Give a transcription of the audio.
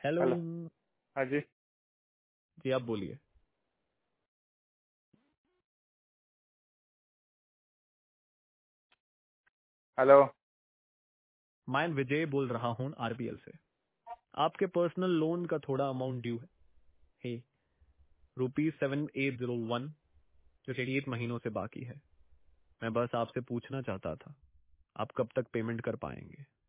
Hello. Hello. हाँ जी। जी आप बोलिए। हेलो। मैं विजय बोल रहा हूँ आरबीएल से। आपके पर्सनल लोन का थोड़ा अमाउंट ड्यू है ₹7801 जो 88 महीनों से बाकी है। मैं बस आपसे पूछना चाहता था आप कब तक पेमेंट कर पाएंगे।